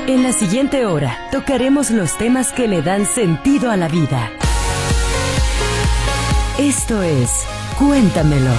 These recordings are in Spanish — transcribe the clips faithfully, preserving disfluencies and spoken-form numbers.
En la siguiente hora, tocaremos los temas que le dan sentido a la vida. Esto es Cuéntamelo.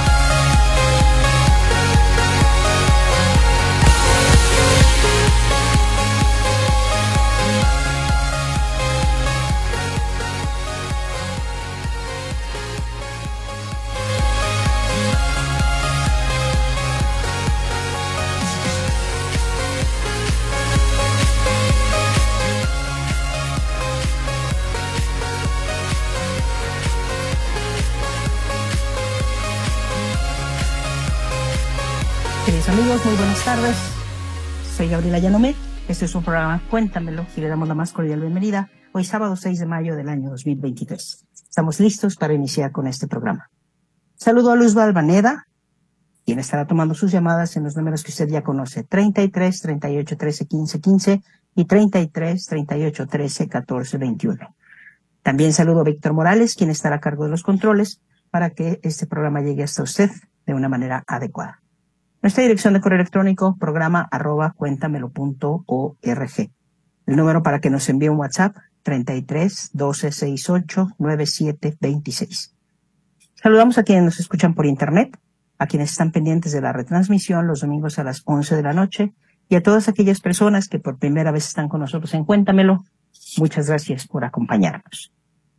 Queridos amigos, muy buenas tardes. Soy Gabriela Llanomé. Este es un programa Cuéntamelo y le damos la más cordial bienvenida hoy sábado seis de mayo del año dos mil veintitrés. Estamos listos para iniciar con este programa. Saludo a Luz Valvaneda, quien estará tomando sus llamadas en los números que usted ya conoce, treinta y tres, treinta y ocho, trece, quince, quince y treinta y tres, treinta y ocho, trece, catorce, veintiuno. También saludo a Víctor Morales, quien estará a cargo de los controles para que este programa llegue hasta usted de una manera adecuada. Nuestra dirección de correo electrónico, programa arroba cuéntamelo punto org. El número para que nos envíe un WhatsApp, treinta y tres, doce, sesenta y ocho, noventa y siete, veintiséis. Saludamos a quienes nos escuchan por internet, a quienes están pendientes de la retransmisión los domingos a las once de la noche y a todas aquellas personas que por primera vez están con nosotros en Cuéntamelo. Muchas gracias por acompañarnos.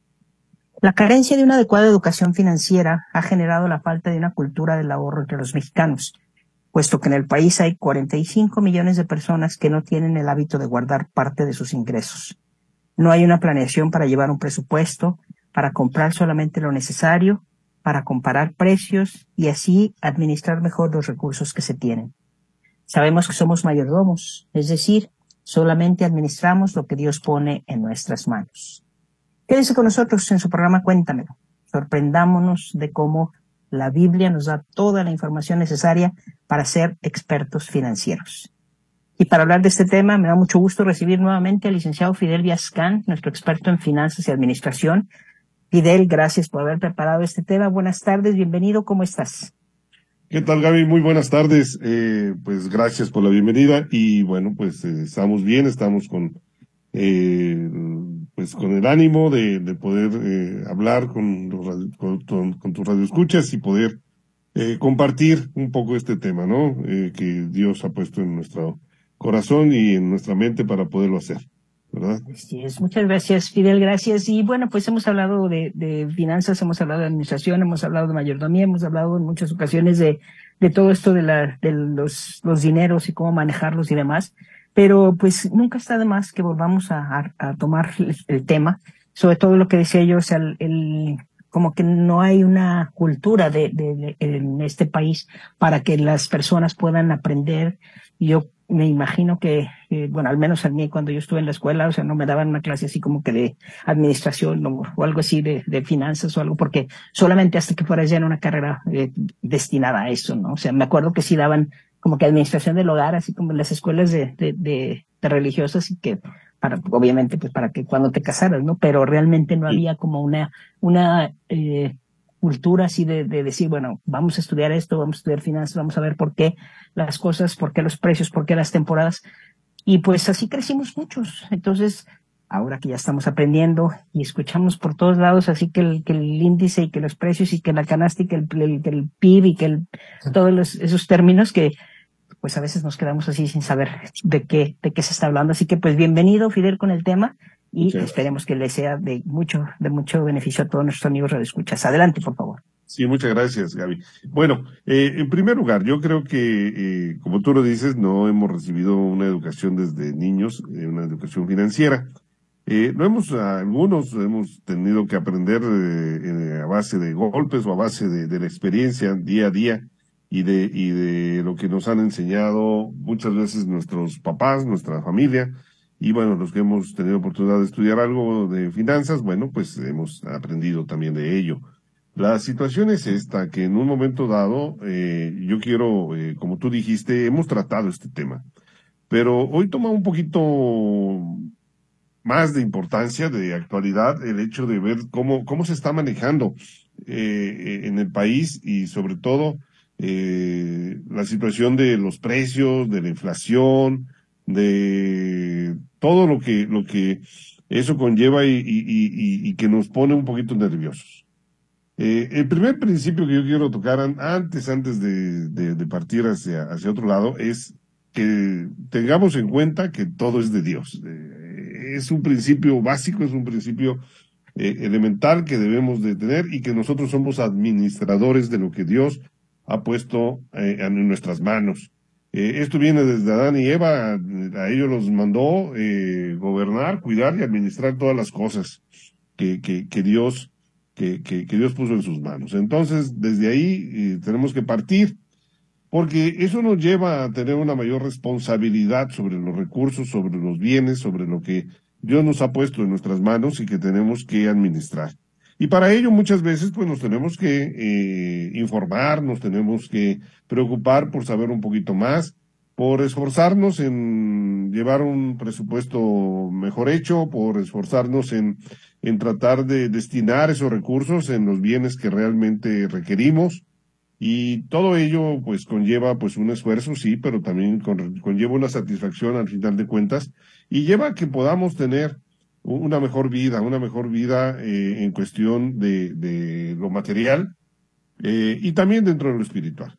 La carencia de una adecuada educación financiera ha generado la falta de una cultura del ahorro entre los mexicanos, puesto que en el país hay cuarenta y cinco millones de personas que no tienen el hábito de guardar parte de sus ingresos. No hay una planeación para llevar un presupuesto, para comprar solamente lo necesario, para comparar precios y así administrar mejor los recursos que se tienen. Sabemos que somos mayordomos, es decir, solamente administramos lo que Dios pone en nuestras manos. Quédese con nosotros en su programa Cuéntamelo. Sorprendámonos de cómo la Biblia nos da toda la información necesaria para ser expertos financieros. Y para hablar de este tema, me da mucho gusto recibir nuevamente al licenciado Fidel Viascán, nuestro experto en finanzas y administración. Fidel, gracias por haber preparado este tema. Buenas tardes, bienvenido, ¿cómo estás? ¿Qué tal, Gaby? Muy buenas tardes. Eh, pues gracias por la bienvenida y bueno, pues eh, estamos bien, estamos con eh, pues con el ánimo de, de poder eh, hablar con, los, con, con, con tus radioescuchas y poder eh, compartir un poco este tema, ¿no? Eh, que Dios ha puesto en nuestro corazón y en nuestra mente para poderlo hacer, ¿verdad? Así es. Muchas gracias, Fidel, gracias. Y bueno, pues hemos hablado de, de finanzas, hemos hablado de administración, hemos hablado de mayordomía, hemos hablado en muchas ocasiones de, de todo esto de la, de los, los dineros y cómo manejarlos y demás. Pero pues nunca está de más que volvamos a, a, a tomar el, el tema, sobre todo lo que decía yo, o sea, el, el como que no hay una cultura de, de, de en este país para que las personas puedan aprender. Yo me imagino que, eh, bueno, al menos a mí cuando yo estuve en la escuela, o sea, no me daban una clase así como que de administración o, o algo así de, de finanzas o algo, porque solamente hasta que fuera ya en una carrera eh, destinada a eso, ¿no? O sea, me acuerdo que sí daban como que administración del hogar, así como en las escuelas de, de, de, de religiosas y que para, obviamente, pues para que cuando te casaras, ¿no? Pero realmente no había como una, una, eh, cultura así de, de decir, bueno, vamos a estudiar esto, vamos a estudiar finanzas, vamos a ver por qué las cosas, por qué los precios, por qué las temporadas. Y pues así crecimos muchos. Entonces, ahora que ya estamos aprendiendo y escuchamos por todos lados, así que el, que el índice y que los precios y que la canasta y que el, el, que el P I B y que el, todos los, esos términos que pues a veces nos quedamos así sin saber de qué, de qué se está hablando. Así que pues bienvenido, Fidel, con el tema y Muchas esperemos que le sea de mucho, de mucho beneficio a todos nuestros amigos radioescuchas. Adelante, por favor. Sí, muchas gracias, Gaby. Bueno, eh, en primer lugar, yo creo que, eh, como tú lo dices, no hemos recibido una educación desde niños, eh, una educación financiera. Eh, no hemos, algunos hemos tenido que aprender eh, a base de golpes o a base de, de la experiencia día a día y de, y de lo que nos han enseñado muchas veces nuestros papás, nuestra familia. Y bueno, los que hemos tenido oportunidad de estudiar algo de finanzas, bueno, pues hemos aprendido también de ello. La situación es esta, que en un momento dado, eh, yo quiero, eh, como tú dijiste, hemos tratado este tema, pero hoy toma un poquito más de importancia, de actualidad, el hecho de ver cómo, cómo se está manejando eh, en el país y sobre todo eh, la situación de los precios, de la inflación, de todo lo que, lo que eso conlleva y, y, y, y que nos pone un poquito nerviosos. Eh, el primer principio que yo quiero tocar an- antes, antes de, de, de partir hacia, hacia otro lado es que tengamos en cuenta que todo es de Dios. Eh, es un principio básico, es un principio eh, elemental que debemos de tener y que nosotros somos administradores de lo que Dios ha puesto eh, en nuestras manos. Eh, esto viene desde Adán y Eva, a ellos los mandó eh, gobernar, cuidar y administrar todas las cosas que, que, que Dios que, que, que Dios puso en sus manos. Entonces, desde ahí eh, tenemos que partir, porque eso nos lleva a tener una mayor responsabilidad sobre los recursos, sobre los bienes, sobre lo que Dios nos ha puesto en nuestras manos y que tenemos que administrar. Y para ello muchas veces pues nos tenemos que eh, informar, nos tenemos que preocupar por saber un poquito más, por esforzarnos en llevar un presupuesto mejor hecho, por esforzarnos en, en tratar de destinar esos recursos en los bienes que realmente requerimos. Y todo ello pues conlleva pues un esfuerzo, sí, pero también con, conlleva una satisfacción al final de cuentas y lleva a que podamos tener una mejor vida, una mejor vida eh, en cuestión de, de lo material eh, y también dentro de lo espiritual.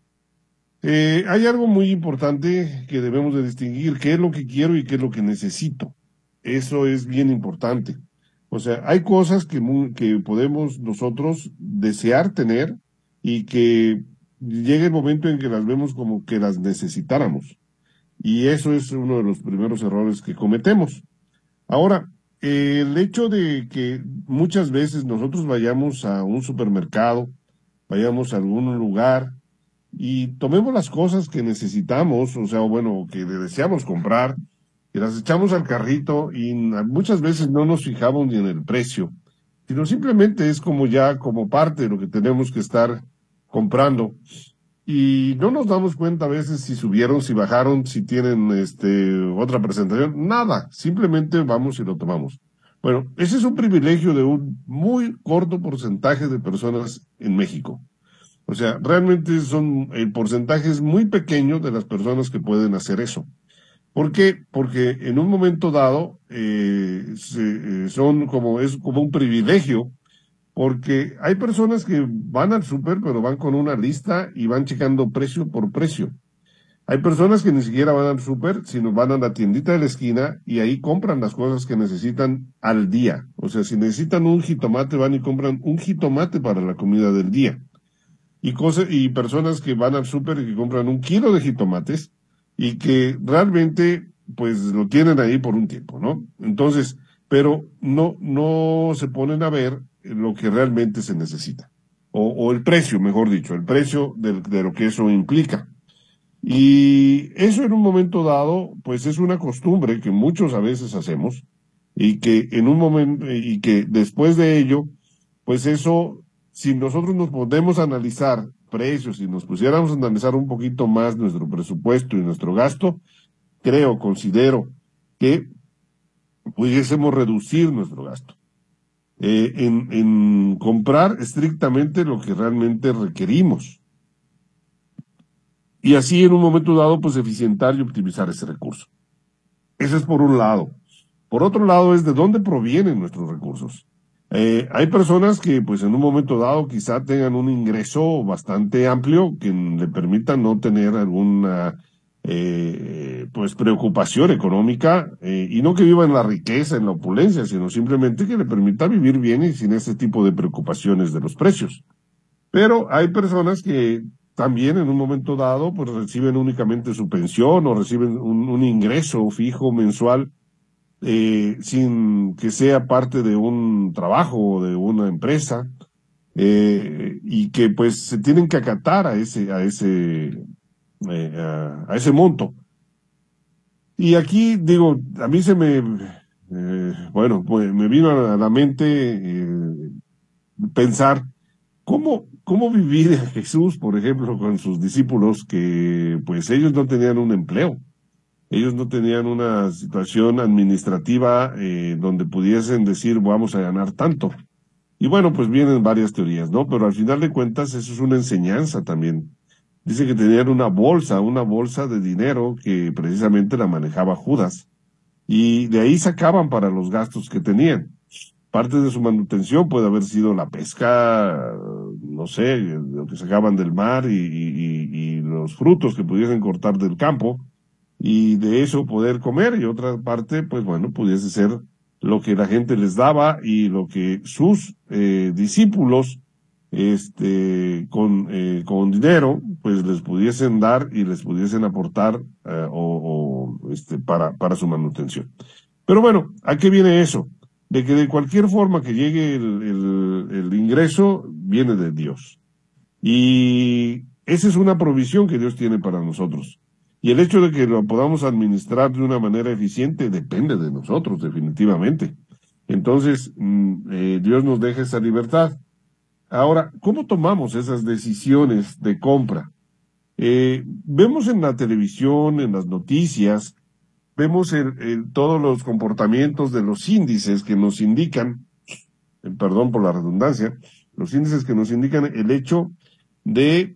Eh, hay algo muy importante que debemos de distinguir, qué es lo que quiero y qué es lo que necesito. Eso es bien importante. O sea, hay cosas que, mu- que podemos nosotros desear tener y que llegue el momento en que las vemos como que las necesitáramos. Y eso es uno de los primeros errores que cometemos. Ahora, eh, el hecho de que muchas veces nosotros vayamos a un supermercado, vayamos a algún lugar y tomemos las cosas que necesitamos, o sea, bueno, que deseamos comprar, y las echamos al carrito y na- muchas veces no nos fijamos ni en el precio, sino simplemente es como ya como parte de lo que tenemos que estar comprando. Y no nos damos cuenta a veces si subieron, si bajaron, si tienen este otra presentación, nada, simplemente vamos y lo tomamos. Bueno, ese es un privilegio de un muy corto porcentaje de personas en México. O sea, realmente son, el porcentaje es muy pequeño de las personas que pueden hacer eso. ¿Por qué? Porque en un momento dado eh, se- eh, son como, es como un privilegio, porque hay personas que van al súper, pero van con una lista y van checando precio por precio. Hay personas que ni siquiera van al súper, sino van a la tiendita de la esquina y ahí compran las cosas que necesitan al día. O sea, si necesitan un jitomate, van y compran un jitomate para la comida del día. Y cosas, y personas que van al súper y que compran un kilo de jitomates y que realmente, pues, lo tienen ahí por un tiempo, ¿no? Entonces, pero no, no se ponen a ver lo que realmente se necesita. O, o el precio, mejor dicho, el precio de, de lo que eso implica. Y eso en un momento dado, pues es una costumbre que muchos a veces hacemos y que en un momento, y que después de ello, pues eso, si nosotros nos podemos analizar precios, si nos pusiéramos a analizar un poquito más nuestro presupuesto y nuestro gasto, creo, considero que pudiésemos reducir nuestro gasto eh, en, en comprar estrictamente lo que realmente requerimos. Y así en un momento dado, pues eficientar y optimizar ese recurso. Ese es por un lado. Por otro lado es de dónde provienen nuestros recursos. Eh, hay personas que pues en un momento dado quizá tengan un ingreso bastante amplio que le permita no tener alguna eh, pues preocupación económica eh, y no que viva en la riqueza, en la opulencia, sino simplemente que le permita vivir bien y sin ese tipo de preocupaciones de los precios. Pero hay personas que también en un momento dado pues reciben únicamente su pensión o reciben un, un ingreso fijo mensual eh, sin que sea parte de un trabajo o de una empresa eh, y que pues se tienen que acatar a ese a ese eh, a, a ese monto. Y aquí digo, a mí se me eh, bueno, pues me vino a la mente eh, pensar ¿Cómo, cómo vivir a Jesús, por ejemplo, con sus discípulos que pues ellos no tenían un empleo, ellos no tenían una situación administrativa eh, donde pudiesen decir vamos a ganar tanto? Y bueno, pues vienen varias teorías, ¿no? Pero al final de cuentas eso es una enseñanza también. Dice que tenían una bolsa, una bolsa de dinero que precisamente la manejaba Judas. y de ahí sacaban para los gastos que tenían. Parte de su manutención puede haber sido la pesca, no sé, lo que sacaban del mar y, y, y los frutos que pudiesen cortar del campo y de eso poder comer, y otra parte, pues bueno, pudiese ser lo que la gente les daba y lo que sus eh, discípulos este con eh, con dinero pues les pudiesen dar y les pudiesen aportar eh, o, o este para para su manutención. Pero bueno, ¿a qué viene eso? De que de cualquier forma que llegue el, el, el ingreso, viene de Dios. Y esa es una provisión que Dios tiene para nosotros. Y el hecho de que lo podamos administrar de una manera eficiente depende de nosotros, definitivamente. Entonces, eh, Dios nos deja esa libertad. Ahora, ¿cómo tomamos esas decisiones de compra? Eh, vemos en la televisión, en las noticias, vemos el, el, todos los comportamientos de los índices que nos indican, eh, perdón por la redundancia, los índices que nos indican el hecho de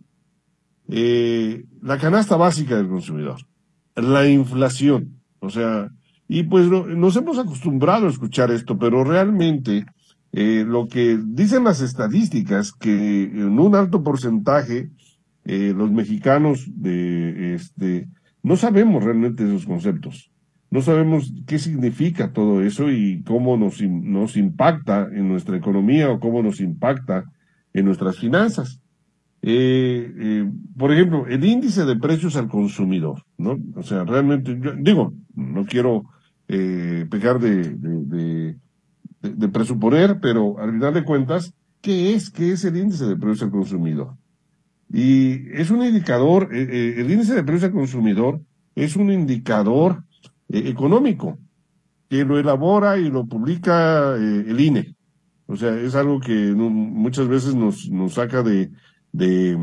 eh, la canasta básica del consumidor, la inflación, o sea, y pues no, nos hemos acostumbrado a escuchar esto, pero realmente eh, lo que dicen las estadísticas, que en un alto porcentaje eh, los mexicanos de este no sabemos realmente esos conceptos. No sabemos qué significa todo eso y cómo nos, nos impacta en nuestra economía o cómo nos impacta en nuestras finanzas. Eh, eh, por ejemplo, el índice de precios al consumidor, ¿no? O sea, realmente, yo digo, no quiero eh, pecar de, de, de, de, de presuponer, pero al final de cuentas, ¿qué es? ¿Qué es el índice de precios al consumidor? Y es un indicador, eh, eh, el índice de precios al consumidor es un indicador eh, económico que lo elabora y lo publica eh, el I N E. O sea, es algo que no, muchas veces nos, nos saca de, de,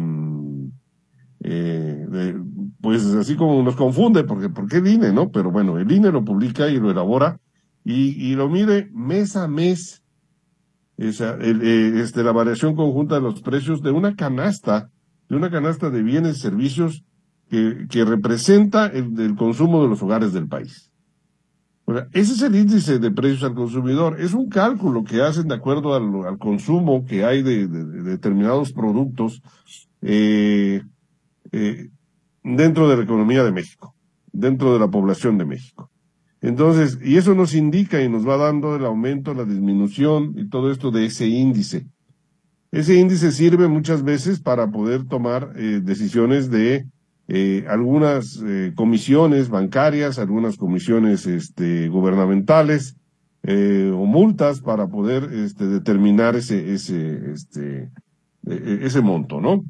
eh, de, pues así como nos confunde, porque ¿por qué el I N E, no? Pero bueno, el I N E lo publica y lo elabora y, y lo mide mes a mes, esa, el, eh, este, la variación conjunta de los precios de una canasta, de una canasta de bienes y servicios que, que representa el, el consumo de los hogares del país. O sea, ese es el índice de precios al consumidor. Es un cálculo que hacen de acuerdo al, al consumo que hay de, de, de determinados productos eh, eh, dentro de la economía de México, dentro de la población de México. Entonces, y eso nos indica y nos va dando el aumento, la disminución y todo esto de ese índice. Ese índice sirve muchas veces para poder tomar eh, decisiones de eh, algunas eh, comisiones bancarias, algunas comisiones este, gubernamentales eh, o multas para poder este, determinar ese ese este eh, ese monto, ¿no?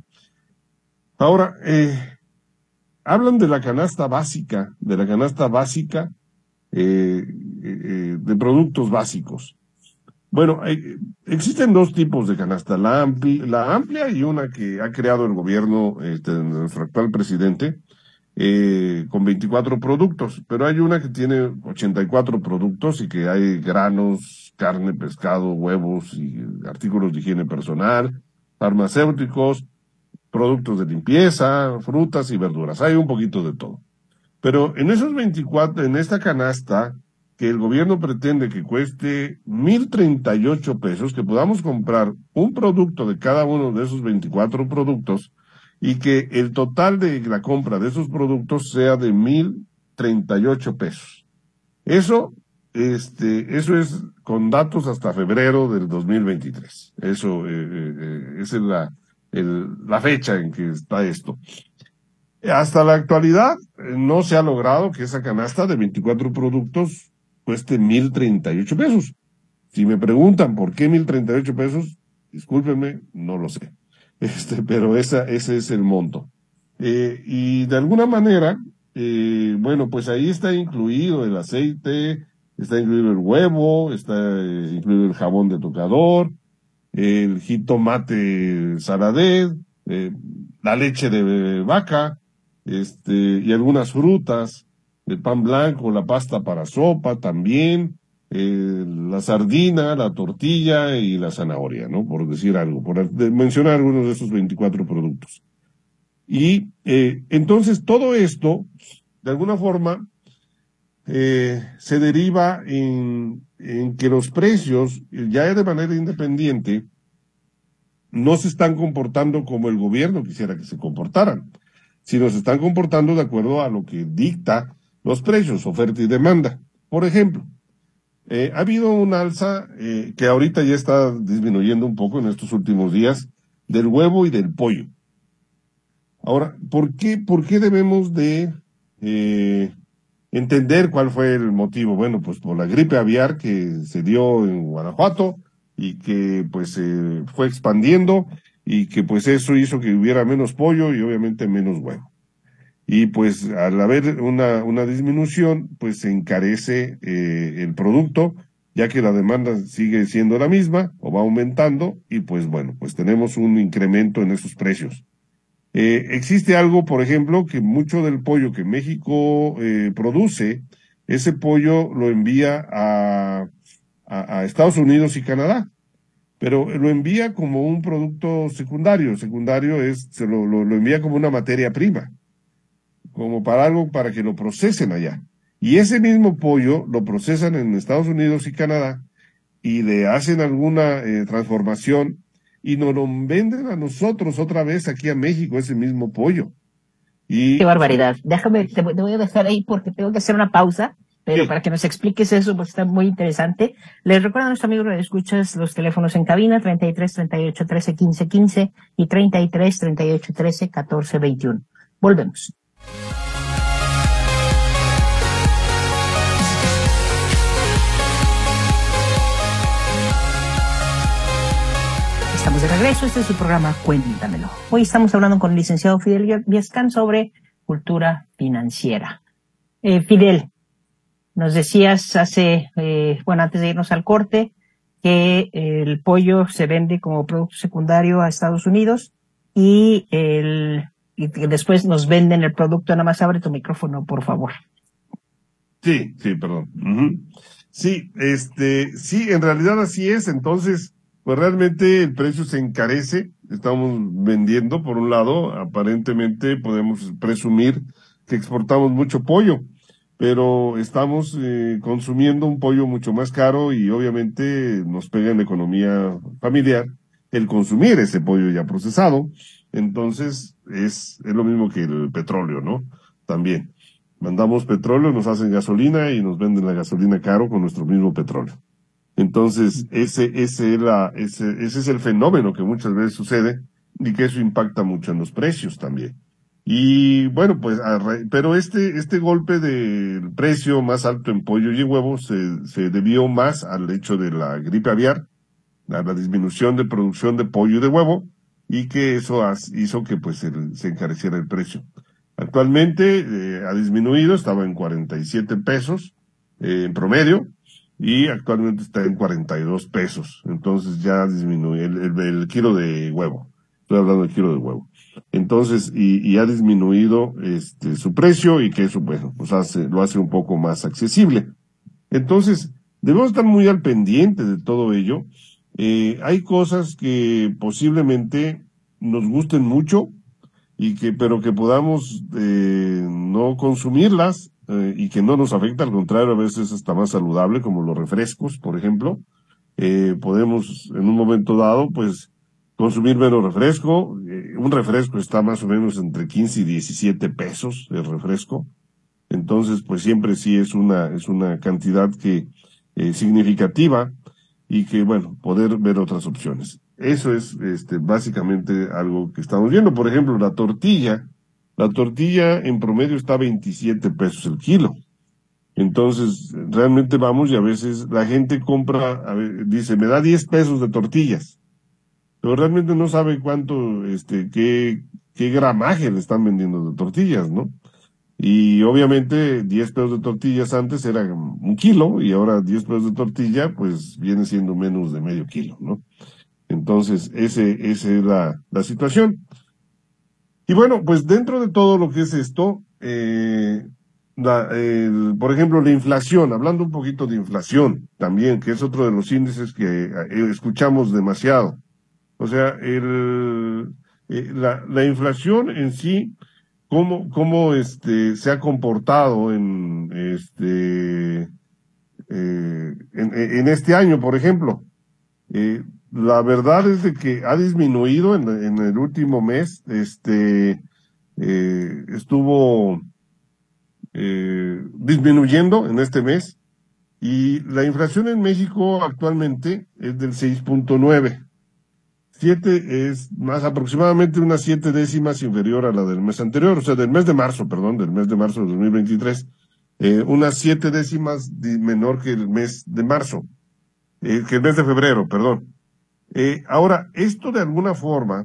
Ahora, eh, hablan de la canasta básica, de la canasta básica eh, eh, de productos básicos. Bueno, eh, existen dos tipos de canasta, la, ampli, la amplia y una que ha creado el gobierno este, de nuestro actual presidente, eh, con veinticuatro productos, pero hay una que tiene ochenta y cuatro productos y que hay granos, carne, pescado, huevos y artículos de higiene personal, farmacéuticos, productos de limpieza, frutas y verduras, hay un poquito de todo. Pero en esos veinticuatro, en esta canasta, que el gobierno pretende que cueste mil treinta y ocho pesos, que podamos comprar un producto de cada uno de esos veinticuatro productos y que el total de la compra de esos productos sea de mil treinta y ocho pesos. Eso, este, eso es con datos hasta febrero del dos mil veintitrés. Eso, eh, eh, esa es la, el, la fecha en que está esto. Hasta la actualidad eh, no se ha logrado que esa canasta de veinticuatro productos cueste mil treinta y ocho pesos. Si me preguntan por qué mil treinta y ocho pesos, discúlpenme, no lo sé. Este, pero esa, ese es el monto. Eh, y de alguna manera, eh, bueno, pues ahí está incluido el aceite, está incluido el huevo, está eh, incluido el jabón de tocador, el jitomate saladet, eh, la leche de vaca, este, y algunas frutas, el pan blanco, la pasta para sopa también, eh, la sardina, la tortilla y la zanahoria, ¿no? Por decir algo, por mencionar algunos de esos veinticuatro productos. Y eh, entonces todo esto, de alguna forma, eh, se deriva en, en que los precios, ya de manera independiente, no se están comportando como el gobierno quisiera que se comportaran, sino se están comportando de acuerdo a lo que dicta los precios, oferta y demanda. Por ejemplo, eh, ha habido un alza eh, que ahorita ya está disminuyendo un poco en estos últimos días del huevo y del pollo. Ahora, ¿por qué, por qué debemos de eh, entender cuál fue el motivo? Bueno, pues por la gripe aviar que se dio en Guanajuato y que pues se eh, fue expandiendo y que pues eso hizo que hubiera menos pollo y obviamente menos huevo. Y pues al haber una, una disminución, pues se encarece eh, el producto, ya que la demanda sigue siendo la misma o va aumentando y pues bueno, pues tenemos un incremento en esos precios. Eh, existe algo, por ejemplo, que mucho del pollo que México eh, produce, ese pollo lo envía a, a, a Estados Unidos y Canadá, pero lo envía como un producto secundario. Secundario es, se lo, lo, lo envía como una materia prima, como para algo para que lo procesen allá. Y ese mismo pollo lo procesan en Estados Unidos y Canadá y le hacen alguna eh, transformación y nos lo venden a nosotros otra vez aquí a México, ese mismo pollo. Y qué barbaridad. Déjame, te, te voy a dejar ahí porque tengo que hacer una pausa, pero sí, para que nos expliques eso, pues está muy interesante. Les recuerdo a nuestros amigos que escuchas los teléfonos en cabina, treinta y tres, treinta y ocho, trece, quince, quince y treinta y tres, treinta y ocho, trece, catorce, veintiuno. Volvemos. Estamos de regreso, este es su programa Cuéntamelo. Hoy estamos hablando con el licenciado Fidel Viescán sobre cultura financiera. Eh, Fidel, nos decías hace, eh, bueno, antes de irnos al corte, que el pollo se vende como producto secundario a Estados Unidos y, el, y después nos venden el producto. Nada más abre tu micrófono, por favor. sí, sí, perdón. Uh-huh. Sí, este, sí, en realidad así es. Entonces, pues realmente el precio se encarece. Estamos vendiendo, por un lado, aparentemente podemos presumir que exportamos mucho pollo, pero estamos eh, consumiendo un pollo mucho más caro y obviamente nos pega en la economía familiar el consumir ese pollo ya procesado. Entonces, es, es lo mismo que el petróleo, ¿no? También. Mandamos petróleo, nos hacen gasolina y nos venden la gasolina caro con nuestro mismo petróleo. Entonces, ese, ese, era, ese, ese es el fenómeno que muchas veces sucede y que eso impacta mucho en los precios también. Y bueno, pues, pero este, este golpe del precio más alto en pollo y en huevos se, se debió más al hecho de la gripe aviar, a la disminución de producción de pollo y de huevo, y que eso hizo que pues se, se encareciera el precio. Actualmente eh, ha disminuido, estaba en cuarenta y siete pesos eh, en promedio, y actualmente está en cuarenta y dos pesos. Entonces ya disminuye el, el, el kilo de huevo. Estoy hablando del kilo de huevo. Entonces, y, y ha disminuido este su precio y que eso, bueno, pues hace, lo hace un poco más accesible. Entonces, debemos estar muy al pendiente de todo ello. Eh, hay cosas que posiblemente nos gusten mucho y que, pero que podamos eh, no consumirlas eh, y que no nos afecta, al contrario, a veces está más saludable, como los refrescos, por ejemplo. Eh, podemos, en un momento dado, pues, consumir menos refresco. Eh, un refresco está más o menos entre quince y diecisiete pesos el refresco. Entonces, pues siempre sí es una, es una cantidad que, eh, significativa y que, bueno, poder ver otras opciones. Eso es, este, básicamente algo que estamos viendo. Por ejemplo, la tortilla. La tortilla en promedio está a veintisiete pesos el kilo. Entonces, realmente vamos y a veces la gente compra, a ver, dice, me da diez pesos de tortillas. Pero realmente no sabe cuánto, este, qué, qué gramaje le están vendiendo de tortillas, ¿no? Y obviamente diez pesos de tortillas antes era un kilo y ahora diez pesos de tortilla pues viene siendo menos de medio kilo, ¿no? Entonces, ese, esa es la, la situación. Y bueno, pues dentro de todo lo que es esto, eh, la, el, por ejemplo, la inflación, hablando un poquito de inflación también, que es otro de los índices que eh, escuchamos demasiado. O sea, el, eh, la, la inflación en sí cómo, cómo este, se ha comportado en, este, eh, en, en este año, por ejemplo. Eh, la verdad es de que ha disminuido en, en el último mes, este, eh, estuvo eh, disminuyendo en este mes, y la inflación en México actualmente es del seis punto nueve. Siete es más aproximadamente unas siete décimas inferior a la del mes anterior, o sea, del mes de marzo, perdón, del mes de marzo de dos mil veintitrés, eh, unas siete décimas menor que el mes de marzo, eh, que el mes de febrero, perdón. Eh, ahora, esto de alguna forma,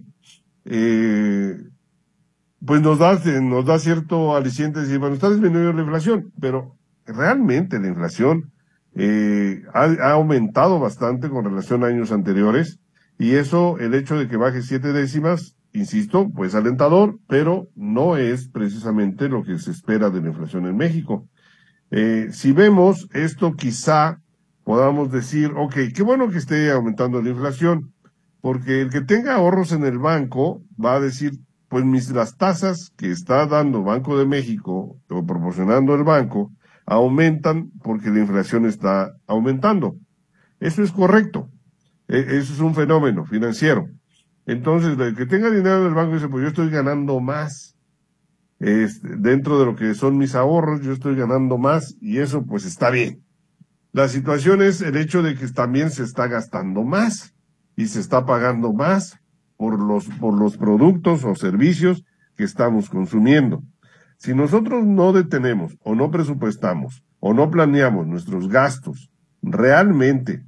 eh, pues nos da, nos da cierto aliciente de decir, bueno, está disminuyendo la inflación, pero realmente la inflación eh, ha, ha aumentado bastante con relación a años anteriores. Y eso, el hecho de que baje siete décimas, insisto, pues alentador, pero no es precisamente lo que se espera de la inflación en México. Eh, si vemos esto, quizá podamos decir, ok, qué bueno que esté aumentando la inflación, porque el que tenga ahorros en el banco va a decir, pues mis, las tasas que está dando Banco de México o proporcionando el banco aumentan porque la inflación está aumentando. Eso es correcto. Eso es un fenómeno financiero. Entonces, el que tenga dinero en el banco dice, pues yo estoy ganando más. Este, dentro de lo que son mis ahorros, yo estoy ganando más y eso pues está bien. La situación es el hecho de que también se está gastando más y se está pagando más por los, por los productos o servicios que estamos consumiendo. Si nosotros no detenemos o no presupuestamos o no planeamos nuestros gastos realmente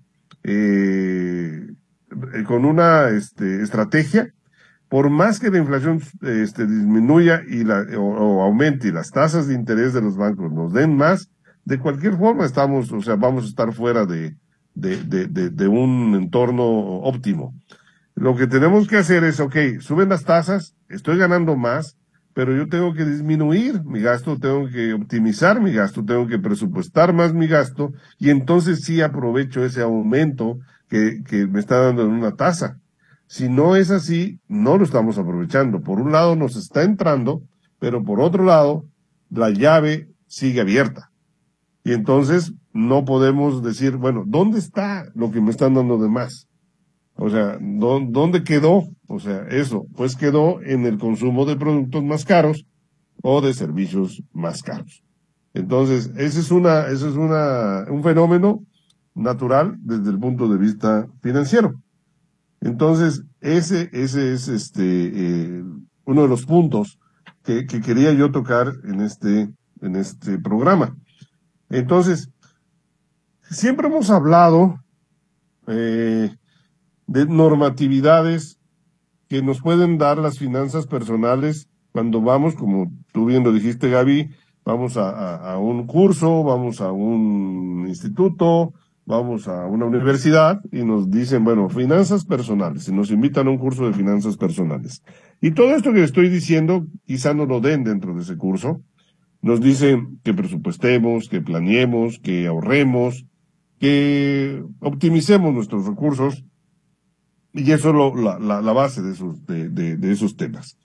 Eh, con una este, estrategia, por más que la inflación este, disminuya y la, o, o aumente y las tasas de interés de los bancos nos den más, de cualquier forma estamos, o sea, vamos a estar fuera de, de, de, de, de un entorno óptimo. Lo que tenemos que hacer es, ok, suben las tasas, estoy ganando más, pero yo tengo que disminuir mi gasto, tengo que optimizar mi gasto, tengo que presupuestar más mi gasto, y entonces sí aprovecho ese aumento que, que me está dando en una tasa. Si no es así, no lo estamos aprovechando. Por un lado nos está entrando, pero por otro lado, la llave sigue abierta. Y entonces no podemos decir, bueno, ¿dónde está lo que me están dando de más? O sea, ¿dónde quedó? O sea, eso, pues quedó en el consumo de productos más caros o de servicios más caros. Entonces, ese es una, ese es una, un fenómeno natural desde el punto de vista financiero. Entonces, ese, ese es este, eh, uno de los puntos que, que quería yo tocar en este, en este programa. Entonces, siempre hemos hablado, eh, de normatividades que nos pueden dar las finanzas personales cuando vamos, como tú bien lo dijiste, Gaby, vamos a, a, a un curso, vamos a un instituto, vamos a una universidad y nos dicen, bueno, finanzas personales, y nos invitan a un curso de finanzas personales. Y todo esto que estoy diciendo, quizá no lo den dentro de ese curso. Nos dicen que presupuestemos, que planeemos, que ahorremos, que optimicemos nuestros recursos. Y eso es lo, la, la, la base de esos, de, de, de esos temas.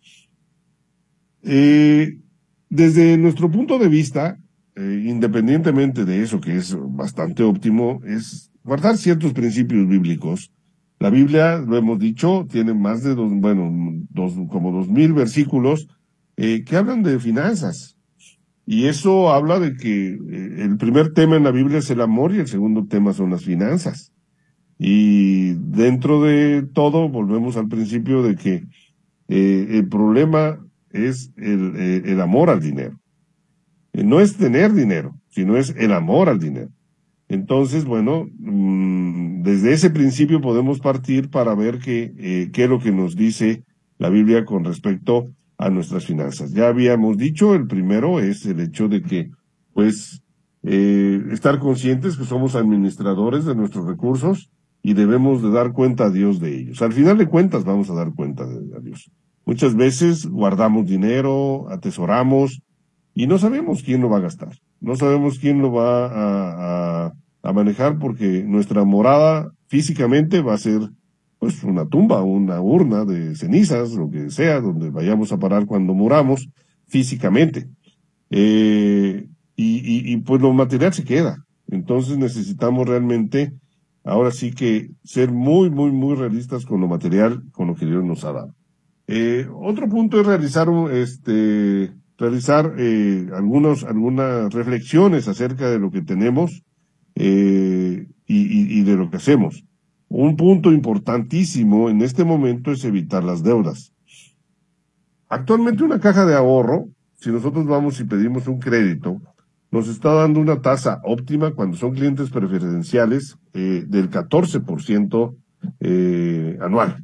Eh, desde nuestro punto de vista, eh, independientemente de eso, que es bastante óptimo, es guardar ciertos principios bíblicos. La Biblia, lo hemos dicho, tiene más de dos, bueno, dos, como dos mil versículos eh, que hablan de finanzas. Y eso habla de que eh, el primer tema en la Biblia es el amor y el segundo tema son las finanzas. Y dentro de todo, volvemos al principio de que eh, el problema es el, eh, el amor al dinero. Eh, no es tener dinero, sino es el amor al dinero. Entonces, bueno, mmm, desde ese principio podemos partir para ver qué, eh, qué es lo que nos dice la Biblia con respecto a nuestras finanzas. Ya habíamos dicho, el primero es el hecho de que, pues, eh, estar conscientes que somos administradores de nuestros recursos, y debemos de dar cuenta a Dios de ellos. Al final de cuentas vamos a dar cuenta de, a Dios. Muchas veces guardamos dinero, atesoramos, y no sabemos quién lo va a gastar. No sabemos quién lo va a, a, a manejar, porque nuestra morada físicamente va a ser pues una tumba, una urna de cenizas, lo que sea, donde vayamos a parar cuando muramos. físicamente. Eh, y, y, y pues lo material se queda. Entonces necesitamos realmente, ahora sí que ser muy, muy, muy realistas con lo material, con lo que Dios nos ha dado. Eh, otro punto es realizar, un, este, realizar eh, algunos, algunas reflexiones acerca de lo que tenemos eh, y, y, y de lo que hacemos. Un punto importantísimo en este momento es evitar las deudas. Actualmente una caja de ahorro, si nosotros vamos y pedimos un crédito, nos está dando una tasa óptima cuando son clientes preferenciales eh, del catorce por ciento eh, anual.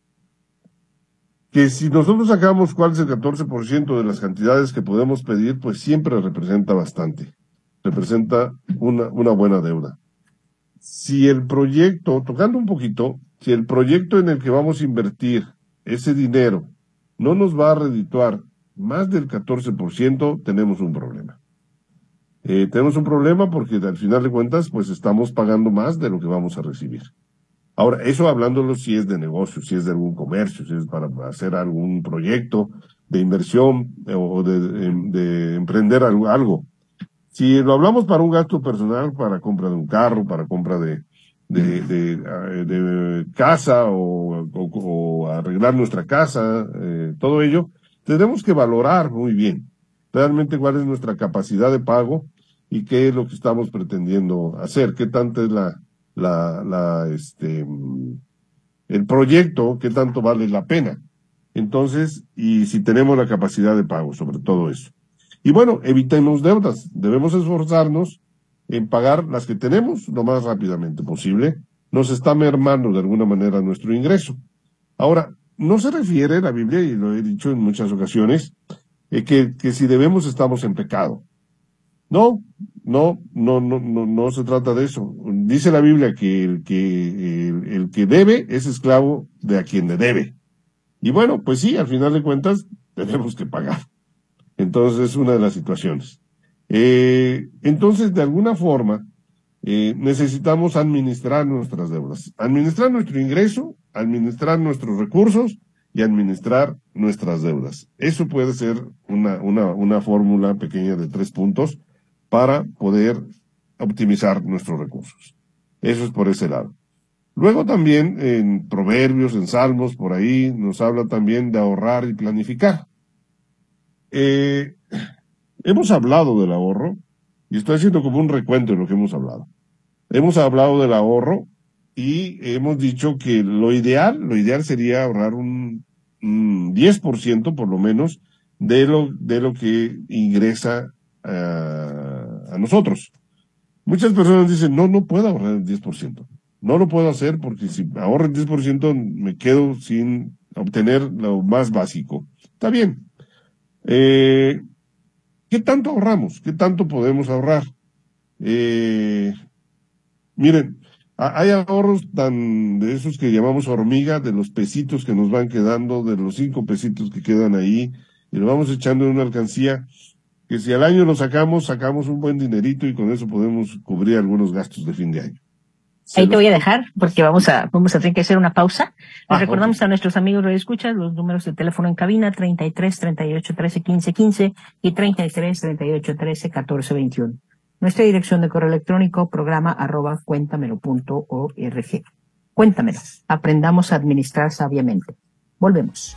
Que si nosotros sacamos cuál es el catorce por ciento de las cantidades que podemos pedir, pues siempre representa bastante. Representa una, una buena deuda. Si el proyecto, tocando un poquito, si el proyecto en el que vamos a invertir ese dinero no nos va a redituar más del catorce por ciento, tenemos un problema. Eh, tenemos un problema porque al final de cuentas, pues estamos pagando más de lo que vamos a recibir. Ahora, eso hablándolo si es de negocio, si es de algún comercio, si es para hacer algún proyecto de inversión o de, de, de emprender algo, algo. Si lo hablamos para un gasto personal, para compra de un carro, para compra de, de, de, de, de casa o, o, o arreglar nuestra casa, eh, todo ello, tenemos que valorar muy bien realmente cuál es nuestra capacidad de pago y qué es lo que estamos pretendiendo hacer, qué tanto es la, la, la, este, el proyecto, qué tanto vale la pena. Entonces, y si tenemos la capacidad de pago sobre todo eso. Y bueno, evitemos deudas. Debemos esforzarnos en pagar las que tenemos lo más rápidamente posible. Nos está mermando de alguna manera nuestro ingreso. Ahora, no se refiere la Biblia, y lo he dicho en muchas ocasiones, eh, que, que si debemos estamos en pecado. No, no, no, no, no, no se trata de eso. Dice la Biblia que el que, el, el que debe es esclavo de a quien le debe. Y bueno, pues sí, al final de cuentas, tenemos que pagar. Entonces es una de las situaciones. Eh, entonces, de alguna forma, eh, necesitamos administrar nuestras deudas, administrar nuestro ingreso, administrar nuestros recursos y administrar nuestras deudas. Eso puede ser una, una, una fórmula pequeña de tres puntos para poder optimizar nuestros recursos. Eso es por ese lado. Luego también en Proverbios, en Salmos, por ahí nos habla también de ahorrar y planificar. Eh, hemos hablado del ahorro y estoy haciendo como un recuento de lo que hemos hablado. Hemos hablado del ahorro y hemos dicho que lo ideal, lo ideal sería ahorrar un, un diez por ciento por lo menos de lo, de lo que ingresa uh, a nosotros. Muchas personas dicen, no, no puedo ahorrar el diez por ciento. No lo puedo hacer porque si ahorro el diez por ciento me quedo sin obtener lo más básico. Está bien. Eh, ¿Qué tanto ahorramos? ¿Qué tanto podemos ahorrar? Eh, miren, hay ahorros tan de esos que llamamos hormiga, de los pesitos que nos van quedando, de los cinco pesitos que quedan ahí, y lo vamos echando en una alcancía, que si al año lo sacamos, sacamos un buen dinerito y con eso podemos cubrir algunos gastos de fin de año. Se Ahí te voy a dejar porque vamos a vamos a tener que hacer una pausa. Les ah, recordamos okay. a nuestros amigos radioescuchas los números de teléfono en cabina treinta y tres, treinta y ocho, trece, quince, quince y treinta y tres, treinta y ocho, trece, catorce, veintiuno. Nuestra dirección de correo electrónico programa arroba cuéntamelo punto org. Cuéntamelo. Aprendamos a administrar sabiamente. Volvemos.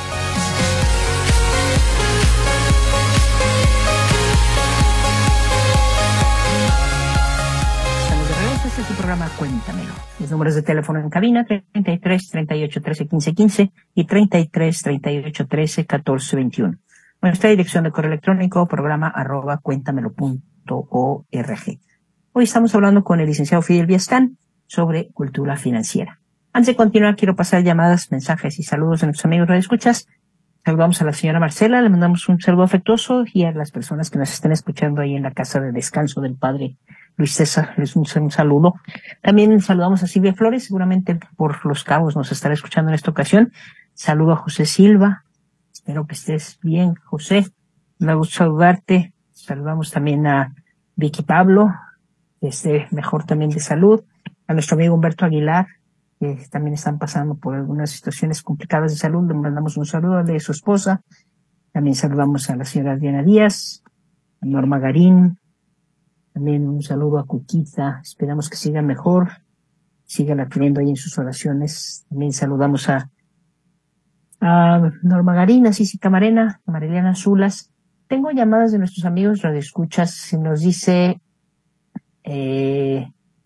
Este es su programa Cuéntamelo. Los números de teléfono en cabina treinta y tres, treinta y ocho, trece, quince, quince y treinta y tres, treinta y ocho, trece, catorce, veintiuno. Nuestra dirección de correo electrónico programa arroba cuéntamelo punto org. Hoy estamos hablando con el licenciado Fidel Biastán sobre cultura financiera. Antes de continuar, quiero pasar llamadas, mensajes y saludos de nuestros amigos radioescuchas. Saludamos a la señora Marcela, le mandamos un saludo afectuoso y a las personas que nos estén escuchando ahí en la casa de descanso del padre Luis César, les un, un saludo. También saludamos a Silvia Flores, seguramente por Los Cabos nos estará escuchando en esta ocasión. Saludo a José Silva, espero que estés bien, José. Me gusta saludarte. Saludamos también a Vicky Pablo, que esté mejor también de salud. A nuestro amigo Humberto Aguilar, que también están pasando por algunas situaciones complicadas de salud. Le mandamos un saludo a su esposa, También saludamos a la señora Diana Díaz, a Norma Garín, también un saludo a Cuquita, esperamos que siga mejor, siga teniendo ahí en sus oraciones. También saludamos a, a Norma Garín, a Cici Camarena, a Mariliana Zulas. Tengo llamadas de nuestros amigos radioescuchas, se nos dice, eh,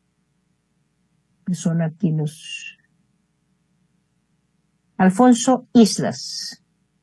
son aquí los, Alfonso Islas.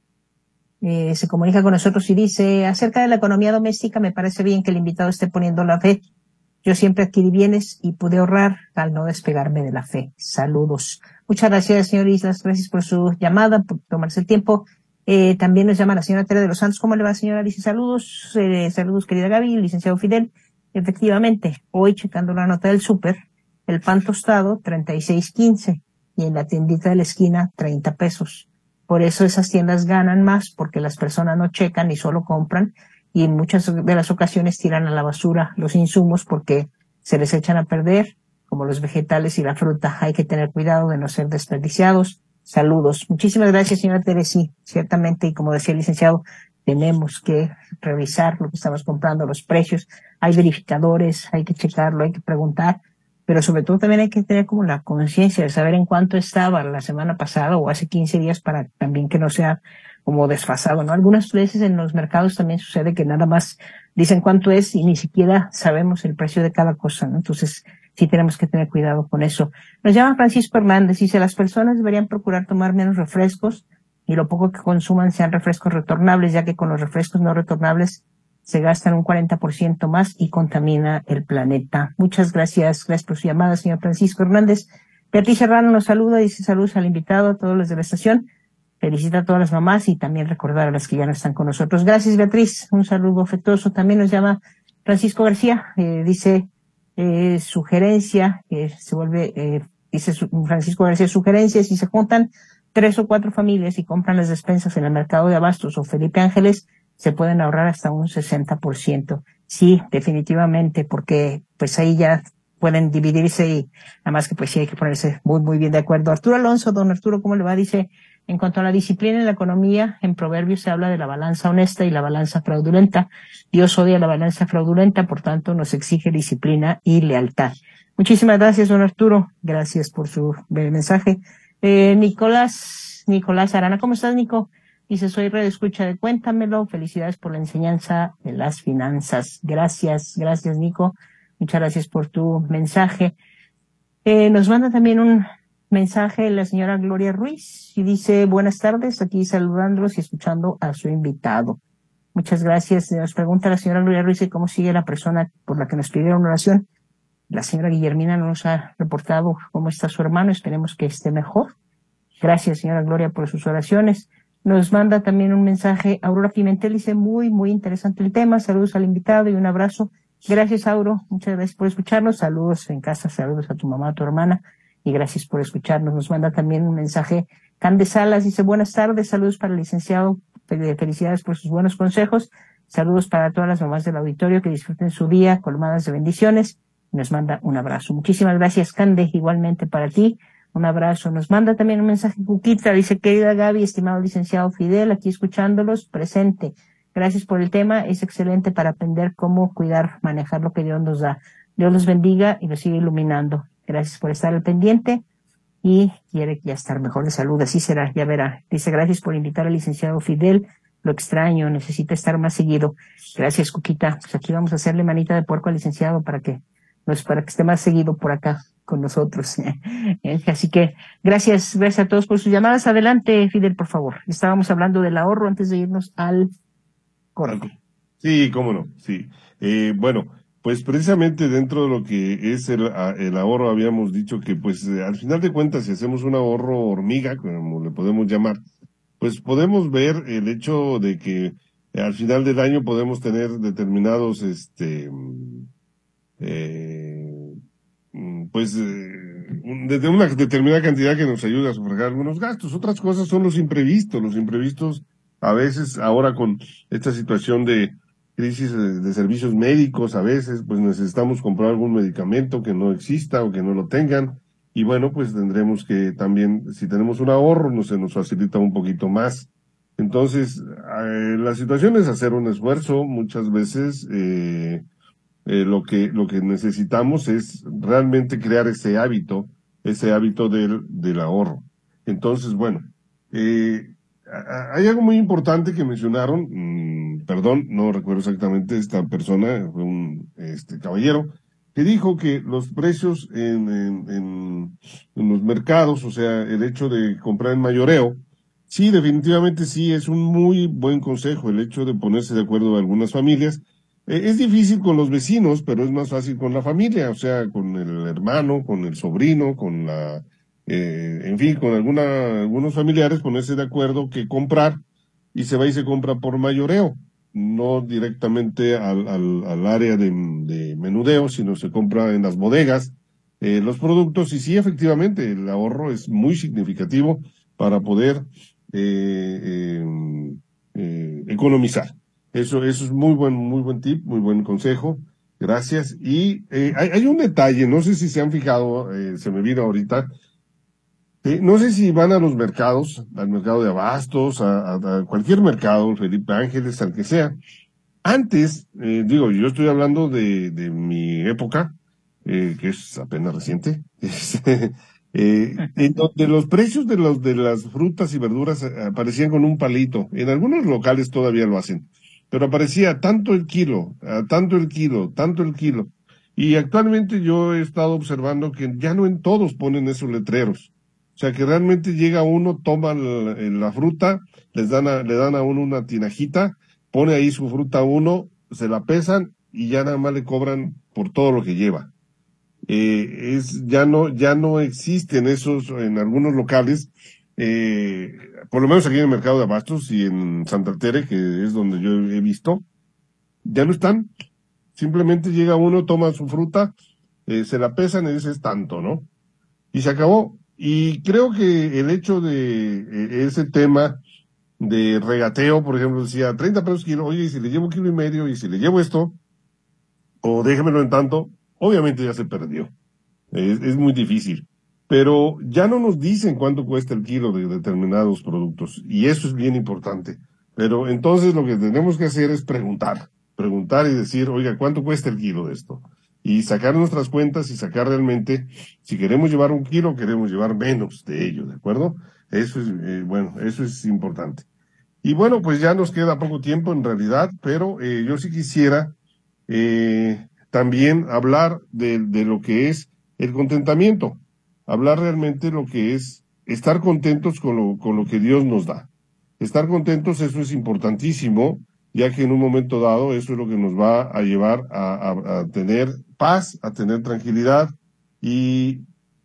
Eh, se comunica con nosotros y dice, acerca de la economía doméstica, me parece bien que el invitado esté poniendo la fe. Yo siempre adquirí bienes y pude ahorrar al no despegarme de la fe. Saludos. Muchas gracias, señor Islas. Gracias por su llamada, por tomarse el tiempo. Eh, también nos llama la señora Tere de los Santos. ¿Cómo le va, señora? Dice, saludos, eh, saludos, querida Gaby, licenciado Fidel. Efectivamente, hoy checando la nota del súper, el pan tostado, treinta y seis quince, y en la tiendita de la esquina, treinta pesos. Por eso esas tiendas ganan más, porque las personas no checan y solo compran, y en muchas de las ocasiones tiran a la basura los insumos porque se les echan a perder, como los vegetales y la fruta. Hay que tener cuidado de no ser desperdiciados. Saludos. Muchísimas gracias, señora Teresi. Ciertamente, y como decía el licenciado, tenemos que revisar lo que estamos comprando, los precios. Hay verificadores, hay que checarlo, hay que preguntar. Pero sobre todo también hay que tener como la conciencia de saber en cuánto estaba la semana pasada o hace quince días para también que no sea como desfasado, ¿no? Algunas veces en los mercados también sucede que nada más dicen cuánto es y ni siquiera sabemos el precio de cada cosa, ¿no? Entonces sí tenemos que tener cuidado con eso. Nos llama Francisco Hernández, dice, las personas deberían procurar tomar menos refrescos y lo poco que consuman sean refrescos retornables, ya que con los refrescos no retornables se gastan un cuarenta por ciento más y contamina el planeta. Muchas gracias. Gracias por su llamada, señor Francisco Hernández. Beatriz Serrano nos saluda, dice saludos al invitado, a todos los de la estación. Felicita a todas las mamás y también recordar a las que ya no están con nosotros. Gracias, Beatriz. Un saludo afectuoso. También nos llama Francisco García. Eh, dice eh, sugerencia, que se vuelve, eh, dice su, Francisco García, sugerencia, si se juntan tres o cuatro familias y compran las despensas en el mercado de abastos o Felipe Ángeles, se pueden ahorrar hasta un sesenta por ciento. Sí, definitivamente, porque pues ahí ya pueden dividirse y nada más que pues sí hay que ponerse muy, muy bien de acuerdo. Arturo Alonso, don Arturo, ¿cómo le va? Dice, en cuanto a la disciplina en la economía, en Proverbios se habla de la balanza honesta y la balanza fraudulenta. Dios odia la balanza fraudulenta, por tanto nos exige disciplina y lealtad. Muchísimas gracias, don Arturo. Gracias por su mensaje. Eh, Nicolás, Nicolás Arana, ¿cómo estás, Nico? Dice, soy redescucha de Cuéntamelo. Felicidades por la enseñanza de las finanzas. Gracias, gracias, Nico. Muchas gracias por tu mensaje. Eh, nos manda también un mensaje la señora Gloria Ruiz y dice, buenas tardes, aquí saludándolos y escuchando a su invitado. Muchas gracias. Nos pregunta la señora Gloria Ruiz cómo sigue la persona por la que nos pidieron oración. La señora Guillermina no nos ha reportado cómo está su hermano. Esperemos que esté mejor. Gracias, señora Gloria, por sus oraciones. Nos manda también un mensaje Aurora Pimentel, dice, muy, muy interesante el tema. Saludos al invitado y un abrazo. Gracias, Auro. Muchas gracias por escucharnos. Saludos en casa, saludos a tu mamá, a tu hermana. Y gracias por escucharnos. Nos manda también un mensaje Cande Salas, dice, buenas tardes, saludos para el licenciado. Felicidades por sus buenos consejos. Saludos para todas las mamás del auditorio que disfruten su día, colmadas de bendiciones. Nos manda un abrazo. Muchísimas gracias, Cande, igualmente para ti. Un abrazo. Nos manda también un mensaje Cuquita, dice, querida Gaby, estimado licenciado Fidel, aquí escuchándolos, presente. Gracias por el tema, es excelente para aprender cómo cuidar, manejar lo que Dios nos da. Dios los bendiga y los sigue iluminando. Gracias por estar al pendiente y quiere ya estar mejor de salud, así será, ya verá. Dice, gracias por invitar al licenciado Fidel, lo extraño, necesita estar más seguido. Gracias, Cuquita. Pues aquí vamos a hacerle manita de puerco al licenciado para que, pues, para que esté más seguido por acá con nosotros. Así que gracias, gracias a todos por sus llamadas. Adelante, Fidel, por favor. Estábamos hablando del ahorro antes de irnos al corte. Sí, cómo no, sí. Eh, bueno, pues precisamente dentro de lo que es el, el ahorro habíamos dicho que pues al final de cuentas si hacemos un ahorro hormiga, como le podemos llamar, pues podemos ver el hecho de que al final del año podemos tener determinados, este, eh, pues eh, desde una determinada cantidad que nos ayuda a sufragar algunos gastos. Otras cosas son los imprevistos, los imprevistos a veces ahora con esta situación de crisis de servicios médicos, a veces pues necesitamos comprar algún medicamento que no exista o que no lo tengan y bueno pues tendremos que también, si tenemos un ahorro, no se nos facilita un poquito más Entonces, eh, la situación es hacer un esfuerzo. Muchas veces eh, eh, lo que lo que necesitamos es realmente crear ese hábito, ese hábito del, del ahorro. Entonces, bueno, eh, a- a- hay algo muy importante que mencionaron, mm, perdón, no recuerdo exactamente esta persona, fue un este caballero, que dijo que los precios en, en, en, en los mercados, o sea, el hecho de comprar en mayoreo, sí, definitivamente sí, es un muy buen consejo el hecho de ponerse de acuerdo a algunas familias. Eh, Es difícil con los vecinos, pero es más fácil con la familia, o sea, con el hermano, con el sobrino, con la, eh, en fin, con alguna, algunos familiares ponerse de acuerdo que comprar y se va y se compra por mayoreo, no directamente al, al, al área de, de menudeo, sino se compra en las bodegas eh, los productos y sí, efectivamente, el ahorro es muy significativo para poder eh, eh, eh, economizar. Eso, eso es muy buen, muy buen tip, muy buen consejo. Gracias. Y eh, hay, hay un detalle, no sé si se han fijado, eh, se me vino ahorita. Eh, no sé si van a los mercados, al mercado de abastos, a, a- a cualquier mercado, Felipe Ángeles, al que sea. Antes, eh, digo, yo estoy hablando de, de mi época, eh, que es apenas reciente, este, eh, en donde los precios de los de las frutas y verduras eh, aparecían con un palito. En algunos locales todavía lo hacen, pero aparecía tanto el kilo, ah, tanto el kilo, tanto el kilo. Y actualmente yo he estado observando que ya no en todos ponen esos letreros. O sea que realmente llega uno, toma la, la fruta, les dan a, le dan a uno una tinajita, pone ahí su fruta uno, se la pesan y ya nada más le cobran por todo lo que lleva. Eh, es, ya no, ya no existen esos, en algunos locales, eh, por lo menos aquí en el mercado de abastos y en Santa Tere, que es donde yo he visto, ya no están. Simplemente llega uno, toma su fruta, eh, se la pesan y dice es tanto, ¿no? Y se acabó. Y creo que el hecho de eh, ese tema de regateo, por ejemplo, decía treinta pesos kilo, oye, y si le llevo kilo y medio, y si le llevo esto, o déjemelo en tanto, obviamente ya se perdió. Es, es muy difícil. Pero ya no nos dicen cuánto cuesta el kilo de determinados productos, y eso es bien importante. Pero entonces lo que tenemos que hacer es preguntar, preguntar y decir, oiga, ¿cuánto cuesta el kilo de esto? Y sacar nuestras cuentas y sacar realmente, si queremos llevar un kilo, queremos llevar menos de ello, ¿de acuerdo? Eso es, eh, bueno, eso es importante. Y bueno, pues ya nos queda poco tiempo en realidad, pero eh, yo sí quisiera eh, también hablar de, de lo que es el contentamiento, hablar realmente lo que es estar contentos con lo, con lo que Dios nos da. Estar contentos, eso es importantísimo, ya que en un momento dado eso es lo que nos va a llevar a, a, a tener paz, a tener tranquilidad y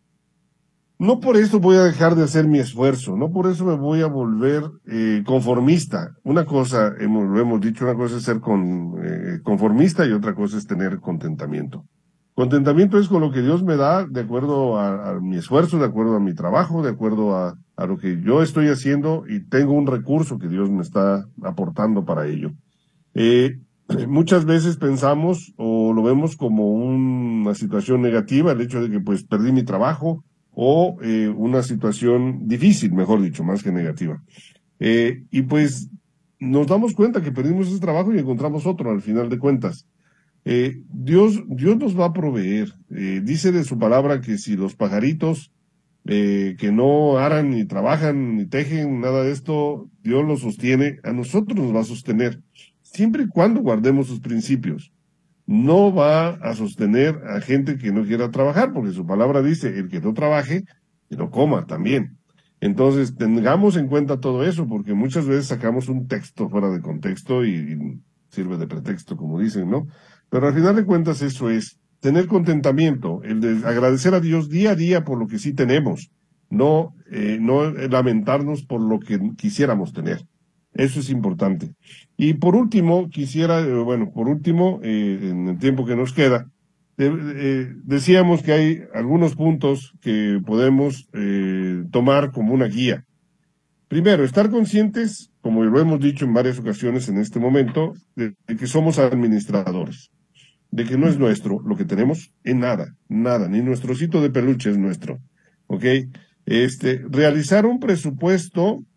no por eso voy a dejar de hacer mi esfuerzo, no por eso me voy a volver eh, conformista. Una cosa, hemos, lo hemos dicho, una cosa es ser con, eh, conformista y otra cosa es tener contentamiento. Contentamiento es con lo que Dios me da de acuerdo a, a mi esfuerzo, de acuerdo a mi trabajo, de acuerdo a, a lo que yo estoy haciendo y tengo un recurso que Dios me está aportando para ello. Eh, muchas veces pensamos o lo vemos como una situación negativa, el hecho de que pues perdí mi trabajo o eh, una situación difícil, mejor dicho, más que negativa. Eh, y pues nos damos cuenta que perdimos ese trabajo y encontramos otro al final de cuentas. Eh, Dios, Dios nos va a proveer. Eh, dice de su palabra que si los pajaritos eh, que no aran ni trabajan ni tejen nada de esto, Dios los sostiene, a nosotros nos va a sostener, siempre y cuando guardemos sus principios. No va a sostener a gente que no quiera trabajar, porque su palabra dice, el que no trabaje, que no coma también. Entonces, tengamos en cuenta todo eso, porque muchas veces sacamos un texto fuera de contexto y, y sirve de pretexto, como dicen, ¿no? Pero al final de cuentas eso es tener contentamiento, el de agradecer a Dios día a día por lo que sí tenemos, no, eh, no lamentarnos por lo que quisiéramos tener. Eso es importante. Y por último, quisiera, eh, bueno, por último, eh, en el tiempo que nos queda, eh, eh, decíamos que hay algunos puntos que podemos eh, tomar como una guía. Primero, estar conscientes, como lo hemos dicho en varias ocasiones en este momento, de, de que somos administradores, de que no es nuestro lo que tenemos, en nada, nada, ni nuestro osito de peluche es nuestro, ¿ok? Este, realizar un presupuesto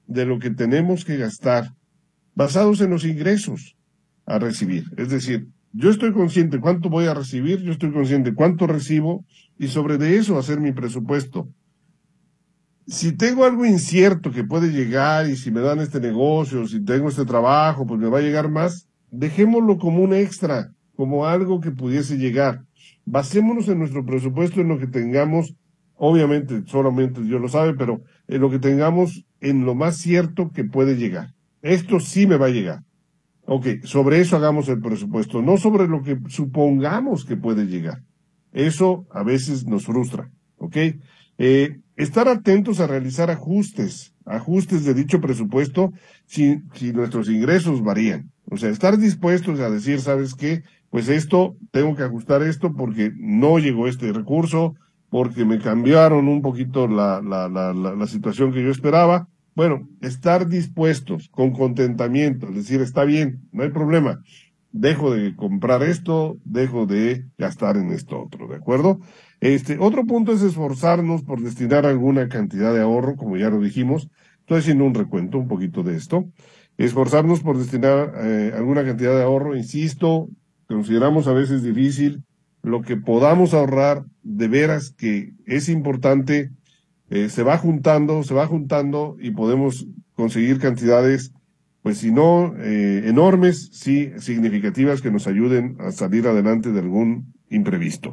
de lo que tenemos que gastar basados en los ingresos a recibir. Es decir, yo estoy consciente cuánto voy a recibir, yo estoy consciente cuánto recibo y sobre de eso hacer mi presupuesto. Si tengo algo incierto que puede llegar y si me dan este negocio, si tengo este trabajo, pues me va a llegar más, dejémoslo como un extra, como algo que pudiese llegar. Basémonos en nuestro presupuesto en lo que tengamos, obviamente solamente Dios lo sabe, pero en lo que tengamos en lo más cierto que puede llegar. Esto sí me va a llegar. Ok, sobre eso hagamos el presupuesto, no sobre lo que supongamos que puede llegar. Eso a veces nos frustra, ¿ok? Eh, estar atentos a realizar ajustes, ajustes de dicho presupuesto si, si nuestros ingresos varían. O sea, estar dispuestos a decir, ¿sabes qué? Pues esto, tengo que ajustar esto porque no llegó este recurso, porque me cambiaron un poquito la, la, la, la, la situación que yo esperaba. Bueno, estar dispuestos, con contentamiento, es decir, está bien, no hay problema. Dejo de comprar esto, dejo de gastar en esto otro, ¿de acuerdo? Este, otro punto es esforzarnos por destinar alguna cantidad de ahorro, como ya lo dijimos. Estoy haciendo un recuento un poquito de esto. Esforzarnos por destinar eh, alguna cantidad de ahorro, insisto, consideramos a veces difícil. Lo que podamos ahorrar, de veras que es importante, eh, se va juntando, se va juntando y podemos conseguir cantidades, pues si no eh, enormes, sí significativas que nos ayuden a salir adelante de algún imprevisto.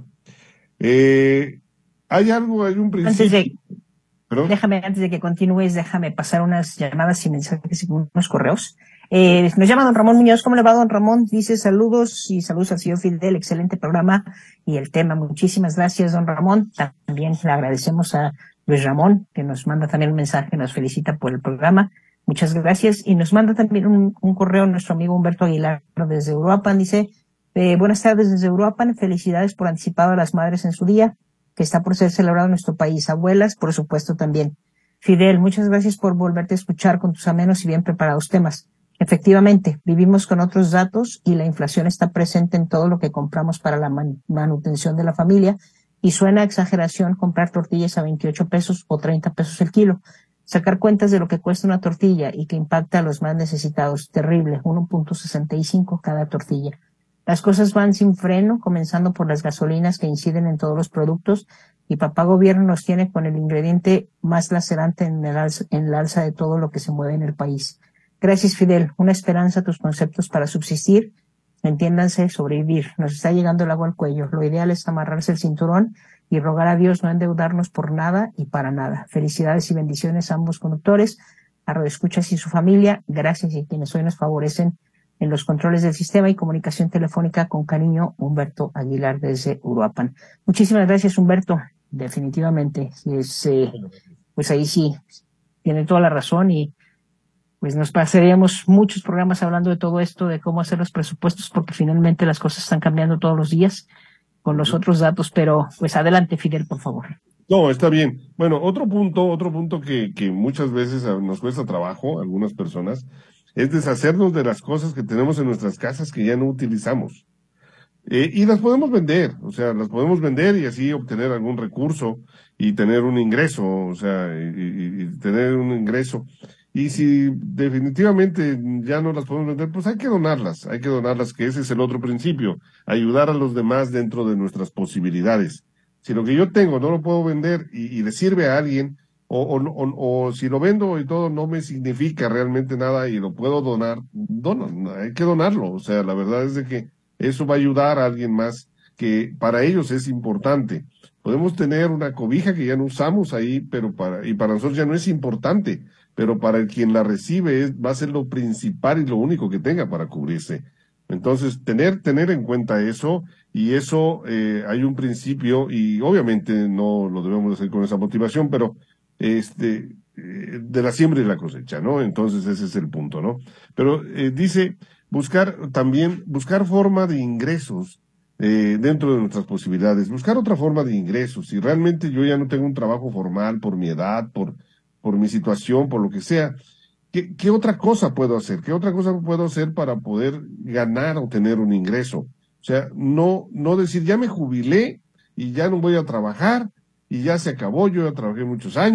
Eh, hay algo, hay un principio. Antes de, ¿Perdón? déjame, antes de que continúes, déjame pasar unas llamadas y mensajes y unos correos. Eh, nos llama don Ramón Muñoz. ¿Cómo le va, don Ramón? Dice saludos y saludos al señor Fidel. Excelente programa y el tema. Muchísimas gracias, don Ramón. También le agradecemos a Luis Ramón, que nos manda también un mensaje, nos felicita por el programa. Muchas gracias. Y nos manda también un, un correo nuestro amigo Humberto Aguilar desde Uruapan. Dice, eh, buenas tardes desde Uruapan. Felicidades por anticipado a las madres en su día, que está por ser celebrado en nuestro país. Abuelas, por supuesto, también. Fidel, muchas gracias por volverte a escuchar con tus amenos y bien preparados temas. Efectivamente, vivimos con otros datos y la inflación está presente en todo lo que compramos para la man- manutención de la familia y suena a exageración comprar tortillas a veintiocho pesos o treinta pesos el kilo. Sacar cuentas de lo que cuesta una tortilla y que impacta a los más necesitados. Terrible, uno punto sesenta y cinco cada tortilla. Las cosas van sin freno, comenzando por las gasolinas que inciden en todos los productos y papá gobierno nos tiene con el ingrediente más lacerante en el alza, en la alza de todo lo que se mueve en el país. Gracias, Fidel. Una esperanza a tus conceptos para subsistir. Entiéndanse, sobrevivir. Nos está llegando el agua al cuello. Lo ideal es amarrarse el cinturón y rogar a Dios no endeudarnos por nada y para nada. Felicidades y bendiciones a ambos conductores, a radioescuchas y su familia. Gracias y a quienes hoy nos favorecen en los controles del sistema y comunicación telefónica. Con cariño, Humberto Aguilar desde Uruapan. Muchísimas gracias, Humberto. Definitivamente. Es, eh, pues ahí sí, tiene toda la razón y pues nos pasaríamos muchos programas hablando de todo esto, de cómo hacer los presupuestos, porque finalmente las cosas están cambiando todos los días con los otros datos, pero pues adelante, Fidel, por favor. No, está bien. Bueno, otro punto, otro punto que, que muchas veces nos cuesta trabajo, a algunas personas, es deshacernos de las cosas que tenemos en nuestras casas que ya no utilizamos. Eh, y las podemos vender, o sea, las podemos vender y así obtener algún recurso y tener un ingreso, o sea, y, y, y tener un ingreso. Y si definitivamente ya no las podemos vender, pues hay que donarlas, hay que donarlas, que ese es el otro principio, ayudar a los demás dentro de nuestras posibilidades. Si lo que yo tengo no lo puedo vender y, y le sirve a alguien, o, o, o, o si lo vendo y todo no me significa realmente nada y lo puedo donar, dono, hay que donarlo. O sea, la verdad es de que eso va a ayudar a alguien más que para ellos es importante. Podemos tener una cobija que ya no usamos ahí, pero para, y para nosotros ya no es importante, pero para el quien la recibe es, va a ser lo principal y lo único que tenga para cubrirse. Entonces, tener, tener en cuenta eso, y eso eh, hay un principio, y obviamente no lo debemos hacer con esa motivación, pero este, eh, de la siembra y la cosecha, ¿no? Entonces ese es el punto, ¿no? Pero eh, dice, buscar también, buscar forma de ingresos eh, dentro de nuestras posibilidades, buscar otra forma de ingresos. Si realmente yo ya no tengo un trabajo formal por mi edad, por, por mi situación, por lo que sea, ¿qué, qué otra cosa puedo hacer? ¿Qué otra cosa puedo hacer para poder ganar o tener un ingreso? O sea, no, no decir, ya me jubilé y ya no voy a trabajar y ya se acabó, yo ya trabajé muchos años,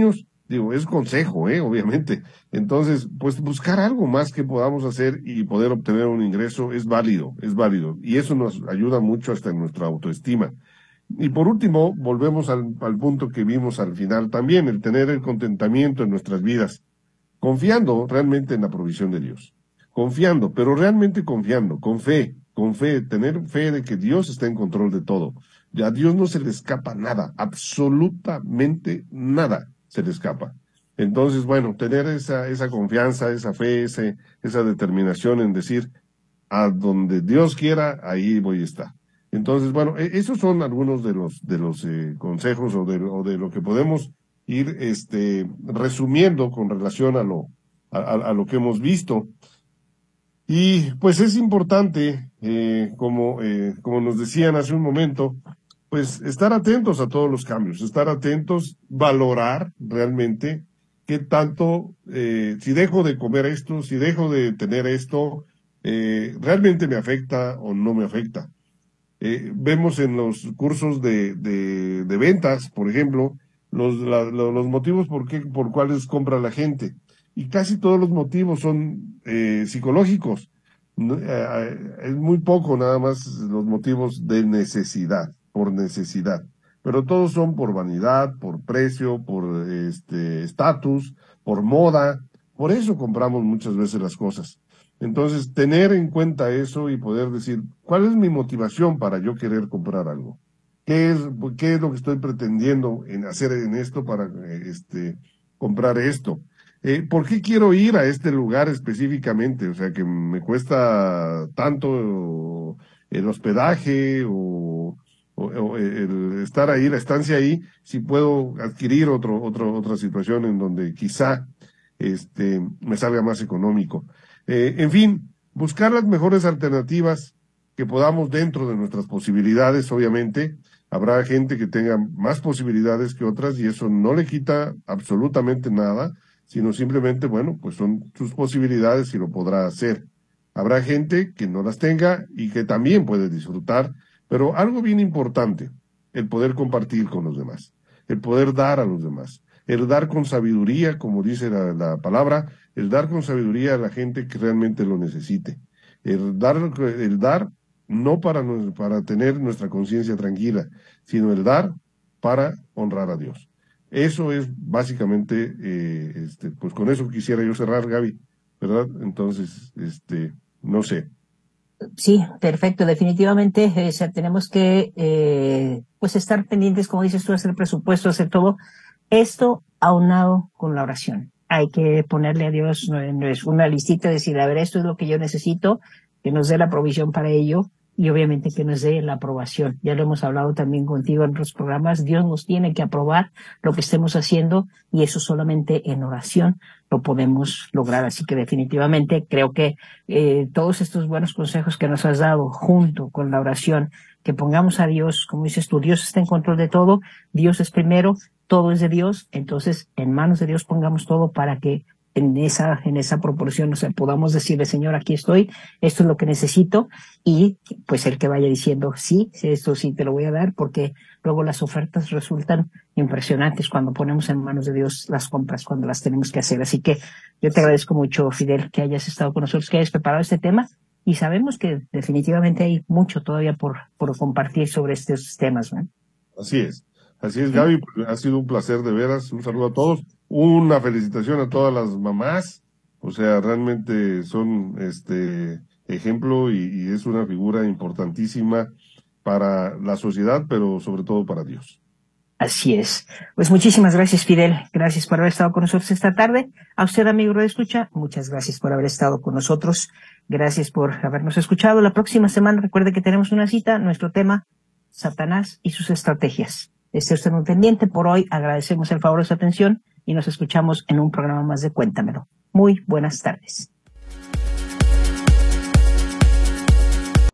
Digo, es consejo, ¿eh? Obviamente. Entonces, pues buscar algo más que podamos hacer y poder obtener un ingreso es válido, es válido. Y eso nos ayuda mucho hasta en nuestra autoestima. Y por último, volvemos al, al punto que vimos al final también, el tener el contentamiento en nuestras vidas, confiando realmente en la provisión de Dios. Confiando, pero realmente confiando, con fe, con fe, tener fe de que Dios está en control de todo. A Dios no se le escapa nada, absolutamente nada se le escapa. Entonces, bueno, tener esa, esa confianza, esa fe, ese, esa determinación en decir, a donde Dios quiera, ahí voy a estar. Entonces, bueno, esos son algunos de los, de los eh, consejos o de, o de lo que podemos ir, este, resumiendo con relación a lo, a, a lo que hemos visto. Y, pues es importante, eh, como, eh, como nos decían hace un momento, pues estar atentos a todos los cambios, estar atentos, valorar realmente qué tanto, eh, si dejo de comer esto, si dejo de tener esto, eh, realmente me afecta o no me afecta. Eh, vemos en los cursos de, de, de ventas, por ejemplo, los, la, los motivos por qué, por cuáles compra la gente. Y casi todos los motivos son eh, psicológicos. No, eh, es muy poco nada más los motivos de necesidad, por necesidad. Pero todos son por vanidad, por precio, por este estatus, por moda. Por eso compramos muchas veces las cosas. Entonces, tener en cuenta eso y poder decir, ¿cuál es mi motivación para yo querer comprar algo? ¿Qué es, qué es lo que estoy pretendiendo en hacer en esto para este comprar esto? Eh, ¿Por qué quiero ir a este lugar específicamente? O sea, que me cuesta tanto el hospedaje o, o, o el estar ahí, la estancia ahí, si puedo adquirir otro, otro, otra situación en donde quizá este me salga más económico. Eh, en fin, buscar las mejores alternativas que podamos dentro de nuestras posibilidades, obviamente. Habrá gente que tenga más posibilidades que otras y eso no le quita absolutamente nada, sino simplemente, bueno, pues son sus posibilidades y lo podrá hacer. Habrá gente que no las tenga y que también puede disfrutar, pero algo bien importante, el poder compartir con los demás, el poder dar a los demás, el dar con sabiduría, como dice la, la palabra, el dar con sabiduría a la gente que realmente lo necesite, el dar, el dar no para, para tener nuestra conciencia tranquila, sino el dar para honrar a Dios. Eso es básicamente, eh, este, pues con eso quisiera yo cerrar, Gaby, ¿verdad? Entonces, este, no sé. Sí, perfecto. Definitivamente, eh, o sea, tenemos que, eh, pues estar pendientes, como dices tú, hacer presupuesto, hacer todo esto aunado con la oración. Hay que ponerle a Dios una listita, decir, a ver, esto es lo que yo necesito, que nos dé la provisión para ello. Y obviamente que nos dé la aprobación. Ya lo hemos hablado también contigo en otros programas. Dios nos tiene que aprobar lo que estemos haciendo y eso solamente en oración lo podemos lograr. Así que definitivamente creo que eh, todos estos buenos consejos que nos has dado junto con la oración, que pongamos a Dios, como dices tú, Dios está en control de todo, Dios es primero, todo es de Dios, entonces en manos de Dios pongamos todo para que en esa, en esa proporción, o sea, podamos decirle, Señor, aquí estoy, esto es lo que necesito, y pues el que vaya diciendo, sí, esto sí te lo voy a dar, porque luego las ofertas resultan impresionantes cuando ponemos en manos de Dios las compras, cuando las tenemos que hacer. Así que yo te agradezco mucho, Fidel, que hayas estado con nosotros, que hayas preparado este tema, y sabemos que definitivamente hay mucho todavía por, por compartir sobre estos temas, ¿no? Así es, así es, Gaby, ha sido un placer de veras, un saludo a todos. Una felicitación a todas las mamás, o sea, realmente son este ejemplo y, y es una figura importantísima para la sociedad, pero sobre todo para Dios. Así es. Pues muchísimas gracias, Fidel. Gracias por haber estado con nosotros esta tarde. A usted, amigo de escucha, muchas gracias por haber estado con nosotros. Gracias por habernos escuchado. La próxima semana, recuerde que tenemos una cita, nuestro tema, Satanás y sus estrategias. Esté usted muy pendiente. Por hoy agradecemos el favor de su atención y nos escuchamos en un programa más de Cuéntamelo. Muy buenas tardes.